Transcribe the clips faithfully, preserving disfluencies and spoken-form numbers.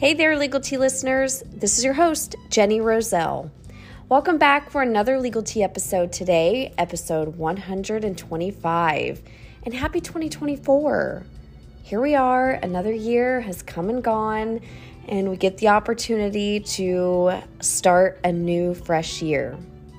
Hey there, Legal Tea listeners. This is your host, Jenny Roselle. Welcome back for another Legal Tea episode today, episode one hundred twenty-five. And happy twenty twenty-four. Here we are, another year has come and gone, and we get the opportunity to start a new, fresh year.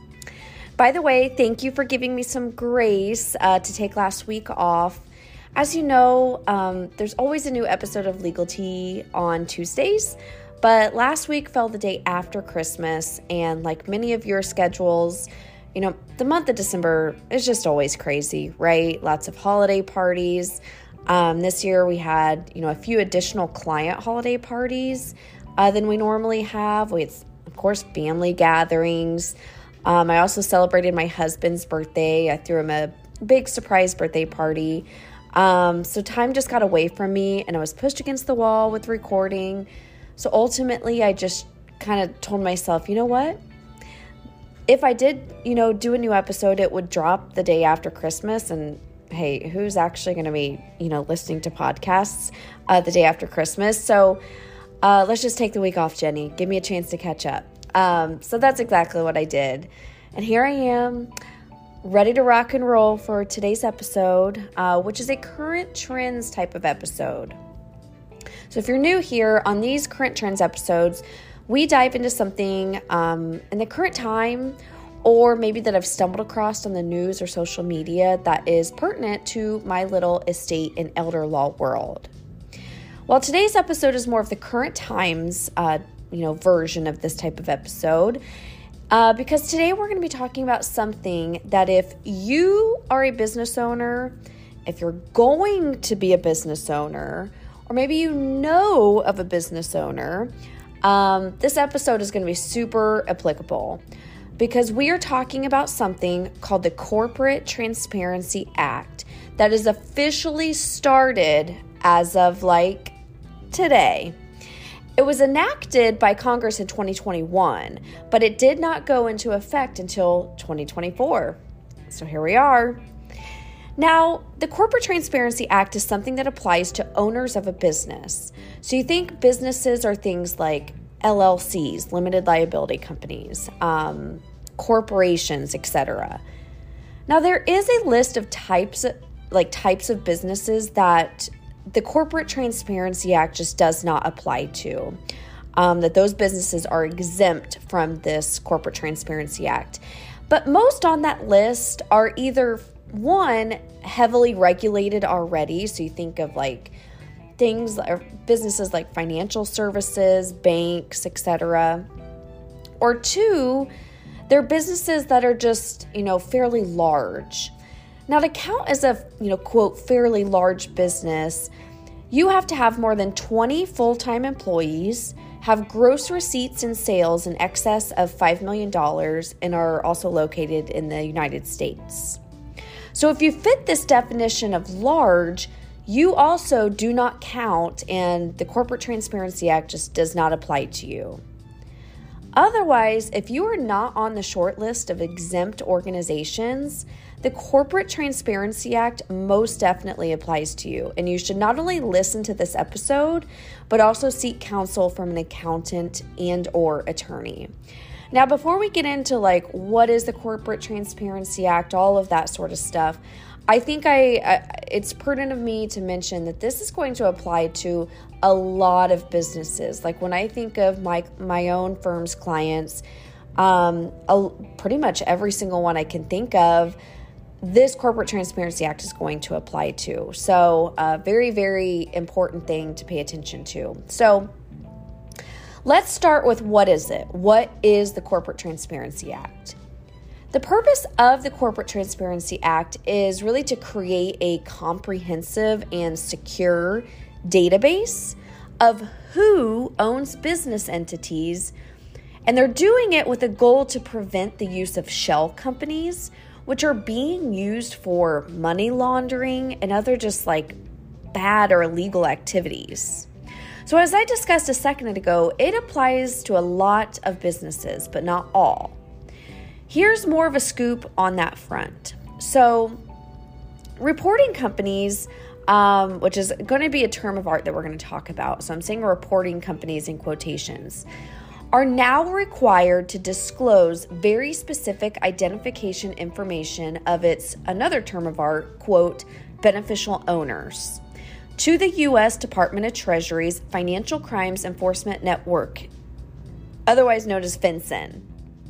By the way, thank you for giving me some grace uh, to take last week off. As you know, um, there's always a new episode of Legal Tea on Tuesdays, but last week fell the day after Christmas, and like many of your schedules, you know, the month of December is just always crazy, right? Lots of holiday parties. Um, this year we had, you know, a few additional client holiday parties uh, than we normally have. We had, of course, family gatherings. Um, I also celebrated my husband's birthday. I threw him a big surprise birthday party. Um, so time just got away from me, and I was pushed against the wall with recording. So ultimately, I just kind of told myself, you know what? If I did, you know, do a new episode, it would drop the day after Christmas. And hey, who's actually going to be, you know, listening to podcasts uh, the day after Christmas? So uh, let's just take the week off, Jenny. Give me a chance to catch up. Um, so that's exactly what I did. And here I am, ready to rock and roll for today's episode, uh, which is a current trends type of episode. So if you're new here, on these current trends episodes, we dive into something um, in the current time, or maybe that I've stumbled across on the news or social media that is pertinent to my little estate and elder law world. Well, today's episode is more of the current times, uh, you know, version of this type of episode. Uh, because today we're going to be talking about something that if you are a business owner, if you're going to be a business owner, or maybe you know of a business owner, um, this episode is going to be super applicable because we are talking about something called the Corporate Transparency Act that is officially started as of like today. It was enacted by Congress in twenty twenty-one, but it did not go into effect until twenty twenty-four. So here we are. Now, the Corporate Transparency Act is something that applies to owners of a business. So you think businesses are things like L L Cs, limited liability companies, um, corporations, et cetera. Now, there is a list of types, of, like types of businesses that the Corporate Transparency Act just does not apply to, um, that those businesses are exempt from this Corporate Transparency Act. But most on that list are either, one, heavily regulated already. So you think of like things, or businesses like financial services, banks, et cetera. Or two, they're businesses that are just, you know, fairly large. Now, to count as a, you know, quote, fairly large business, you have to have more than twenty full-time employees, have gross receipts and sales in excess of five million dollars, and are also located in the United States. So if you fit this definition of large, you also do not count, and the Corporate Transparency Act just does not apply to you. Otherwise, if you are not on the short list of exempt organizations, the Corporate Transparency Act most definitely applies to you, and you should not only listen to this episode, but also seek counsel from an accountant and or attorney. Now, before we get into like what is the Corporate Transparency Act, all of that sort of stuff, I think I, I it's pertinent of me to mention that this is going to apply to a lot of businesses. Like when I think of my my own firm's clients, um, a, pretty much every single one I can think of, this Corporate Transparency Act is going to apply to. So a very, very important thing to pay attention to. So let's start with what is it? What is the Corporate Transparency Act? The purpose of the Corporate Transparency Act is really to create a comprehensive and secure database of who owns business entities, and they're doing it with a goal to prevent the use of shell companies, which are being used for money laundering and other just like bad or illegal activities. So as I discussed a second ago, it applies to a lot of businesses, but not all. Here's more of a scoop on that front. So reporting companies um, which is going to be a term of art that we're going to talk about. So I'm saying reporting companies in quotations, are now required to disclose very specific identification information of its, another term of art, quote, beneficial owners to the U S Department of Treasury's Financial Crimes Enforcement Network, otherwise known as FinCEN.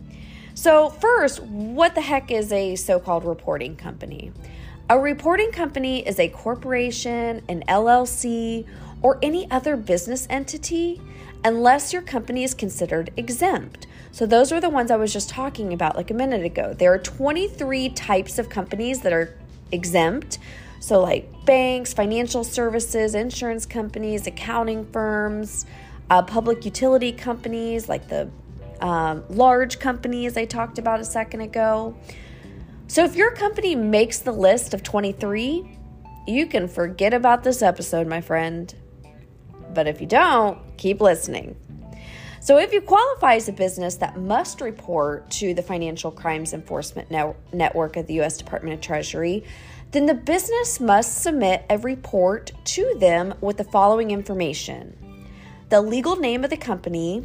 So first, what the heck is a so-called reporting company? A reporting company is a corporation, an L L C, or any other business entity, unless your company is considered exempt. So those are the ones I was just talking about like a minute ago. There are twenty-three types of companies that are exempt. So like banks, financial services, insurance companies, accounting firms, uh, public utility companies, like the um, large companies I talked about a second ago. So if your company makes the list of twenty-three, you can forget about this episode, my friend. But if you don't, keep listening. So if you qualify as a business that must report to the Financial Crimes Enforcement Network of the U S Department of Treasury, then the business must submit a report to them with the following information: the legal name of the company,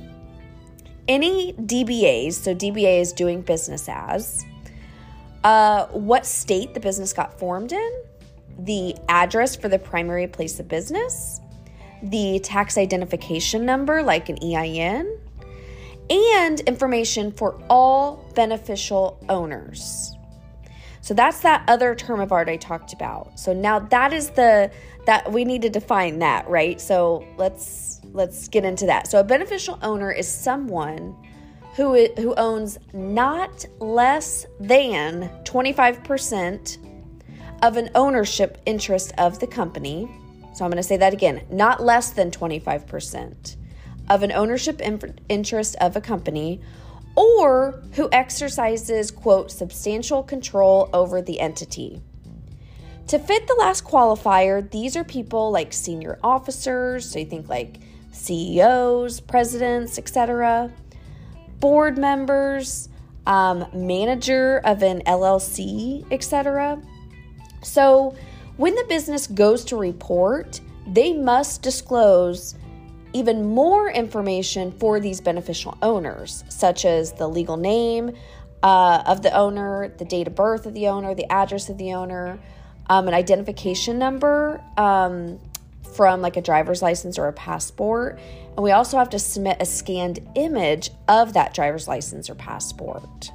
any D B As, so D B A is doing business as, uh, what state the business got formed in, the address for the primary place of business, the tax identification number, like an E I N, and information for all beneficial owners. So that's that other term of art I talked about. So now that is the, that we need to define that, right? So let's, let's get into that. So a beneficial owner is someone who, who owns not less than twenty-five percent of an ownership interest of the company. So I'm going to say that again, not less than twenty-five percent of an ownership in- interest of a company, or who exercises, quote, substantial control over the entity. To fit the last qualifier, these are people like senior officers, so you think like C E Os, presidents, et cetera, board members, um, manager of an L L C, et cetera. So when the business goes to report, they must disclose even more information for these beneficial owners, such as the legal name uh, of the owner, the date of birth of the owner, the address of the owner, um, an identification number um, from like a driver's license or a passport. And we also have to submit a scanned image of that driver's license or passport.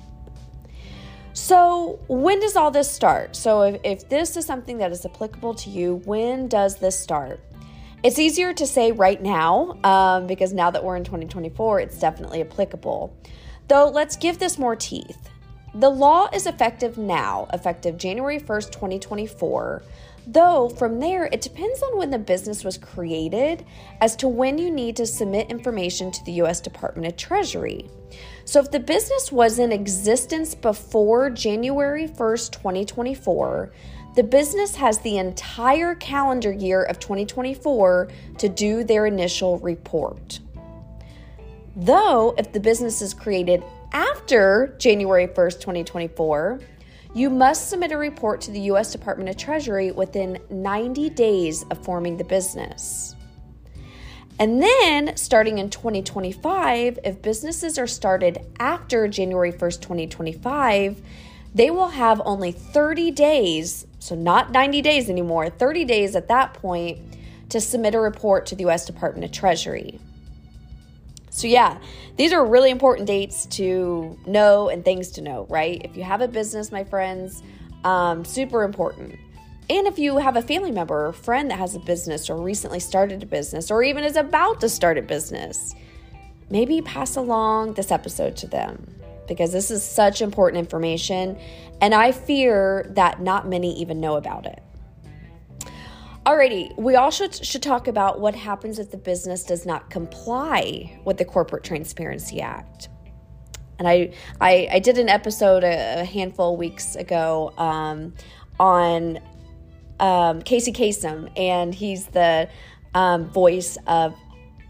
So when does all this start? So if, if this is something that is applicable to you, when does this start? It's easier to say right now um, because now that we're in twenty twenty-four, it's definitely applicable. Though let's give this more teeth. The law is effective now, effective January first, twenty twenty-four. Though from there, it depends on when the business was created as to when you need to submit information to the U S Department of Treasury. So if the business was in existence before January first, twenty twenty-four, the business has the entire calendar year of twenty twenty-four to do their initial report. Though, if the business is created after January first, twenty twenty-four, you must submit a report to the U S Department of Treasury within ninety days of forming the business. And then, starting in twenty twenty-five, if businesses are started after January first, twenty twenty-five, they will have only thirty days, so not ninety days anymore, thirty days at that point to submit a report to the U S Department of Treasury. So yeah, these are really important dates to know and things to know, right? If you have a business, my friends, um, super important. And if you have a family member or friend that has a business or recently started a business or even is about to start a business, maybe pass along this episode to them because this is such important information. And I fear that not many even know about it. Alrighty, we also should talk about what happens if the business does not comply with the Corporate Transparency Act. And I I, I did an episode a, a handful of weeks ago um, on um, Casey Kasem, and he's the um, voice of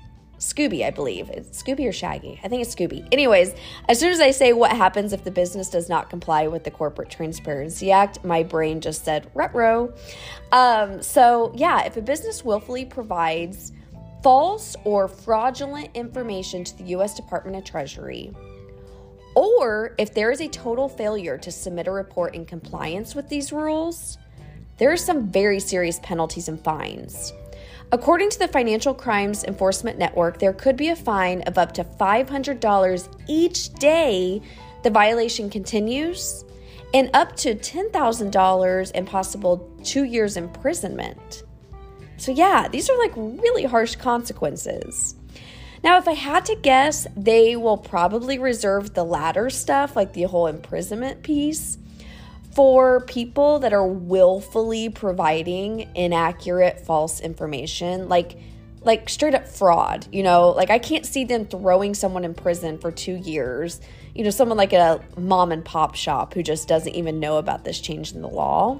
Scooby, I believe. It's Scooby or Shaggy. I think it's Scooby. Anyways, as soon as I say what happens if the business does not comply with the Corporate Transparency Act, my brain just said, ruh-roh. Um, so yeah, if a business willfully provides false or fraudulent information to the U S Department of Treasury, or if there is a total failure to submit a report in compliance with these rules, there are some very serious penalties and fines. According to the Financial Crimes Enforcement Network, there could be a fine of up to five hundred dollars each day the violation continues, and up to ten thousand dollars and possible two years imprisonment. So yeah, these are like really harsh consequences. Now, if I had to guess, they will probably reserve the latter stuff, like the whole imprisonment piece, for people that are willfully providing inaccurate, false information, like like straight up fraud. You know, like I can't see them throwing someone in prison for two years. You know, someone like a mom and pop shop who just doesn't even know about this change in the law.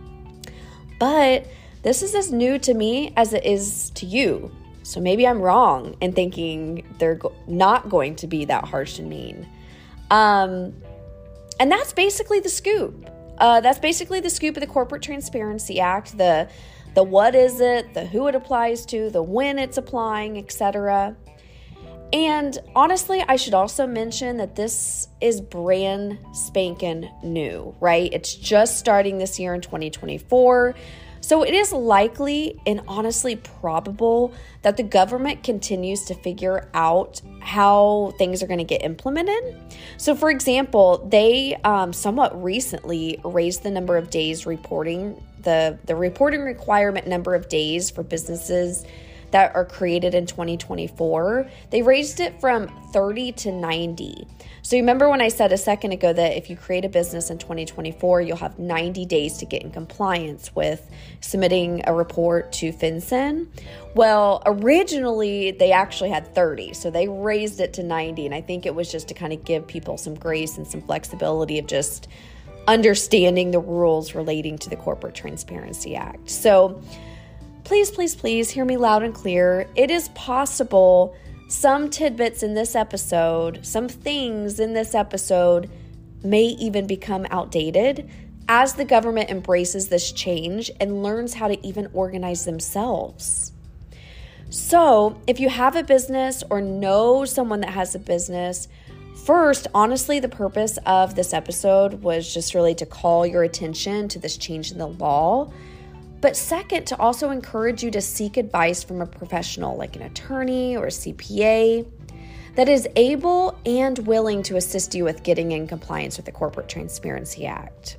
But this is as new to me as it is to you. So maybe I'm wrong in thinking they're go- not going to be that harsh and mean. Um, and that's basically the scoop. Uh, that's basically the scoop of the Corporate Transparency Act, the the what is it, the who it applies to, the when it's applying, et cetera. And honestly, I should also mention that this is brand spanking new, right? It's just starting this year in twenty twenty-four. So it is likely and honestly probable that the government continues to figure out how things are going to get implemented. So for example, they um, somewhat recently raised the number of days reporting, the, the reporting requirement number of days for businesses that are created in twenty twenty-four. They raised it from thirty to ninety. So remember when I said a second ago that if you create a business in twenty twenty-four, you'll have ninety days to get in compliance with submitting a report to FinCEN? Well, originally they actually had thirty, so they raised it to ninety, and I think it was just to kind of give people some grace and some flexibility of just understanding the rules relating to the Corporate Transparency Act. So please, please, please hear me loud and clear. It is possible some tidbits in this episode, some things in this episode may even become outdated as the government embraces this change and learns how to even organize themselves. So if you have a business or know someone that has a business, first, honestly, the purpose of this episode was just really to call your attention to this change in the law. But second, to also encourage you to seek advice from a professional like an attorney or a C P A that is able and willing to assist you with getting in compliance with the Corporate Transparency Act.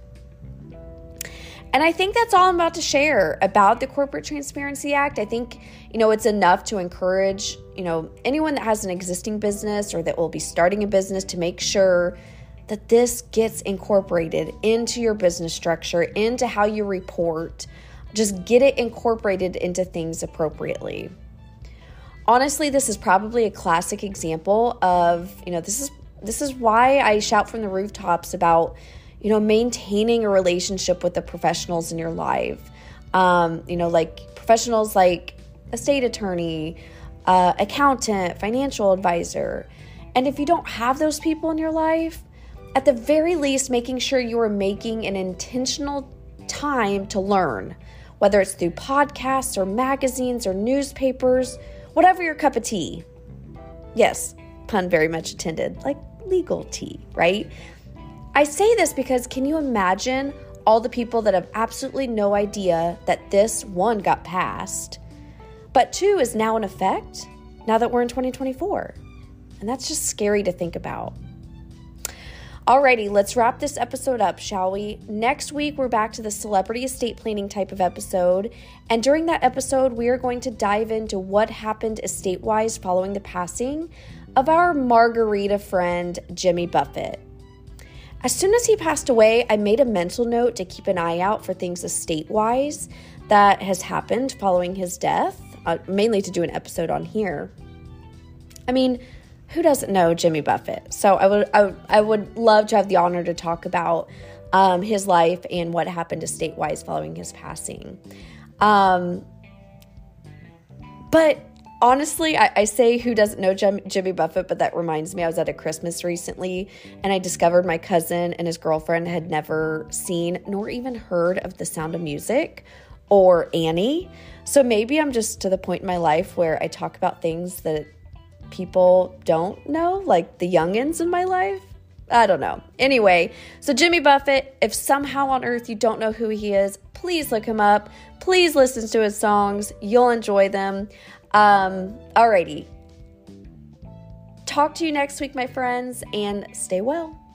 And I think that's all I'm about to share about the Corporate Transparency Act. I think, you know, it's enough to encourage, you know, anyone that has an existing business or that will be starting a business to make sure that this gets incorporated into your business structure, into how you report. Just get it incorporated into things appropriately. Honestly, this is probably a classic example of, you know, this is this is why I shout from the rooftops about, you know, maintaining a relationship with the professionals in your life. Um, you know, like professionals like a state attorney, uh, accountant, financial advisor. And if you don't have those people in your life, at the very least, making sure you are making an intentional time to learn, whether it's through podcasts or magazines or newspapers, whatever your cup of tea. Yes, pun very much intended, like legal tea, right? I say this because can you imagine all the people that have absolutely no idea that this, one, got passed, but two, is now in effect now that we're in twenty twenty-four? And that's just scary to think about. Alrighty, let's wrap this episode up, shall we? Next week, we're back to the celebrity estate planning type of episode. And during that episode, we are going to dive into what happened estate-wise following the passing of our margarita friend, Jimmy Buffett. As soon as he passed away, I made a mental note to keep an eye out for things estate-wise that has happened following his death, uh, mainly to do an episode on here. I mean, who doesn't know Jimmy Buffett? So I would I, I would love to have the honor to talk about um, his life and what happened estate-wise following his passing. Um, but honestly, I, I say who doesn't know Jim, Jimmy Buffett, but that reminds me, I was at a Christmas recently, and I discovered my cousin and his girlfriend had never seen nor even heard of The Sound of Music or Annie. So maybe I'm just to the point in my life where I talk about things that people don't know, like the youngins in my life. I don't know. Anyway, so Jimmy Buffett, if somehow on earth you don't know who he is, please look him up. Please listen to his songs. You'll enjoy them. Um, alrighty. Talk to you next week, my friends, and stay well.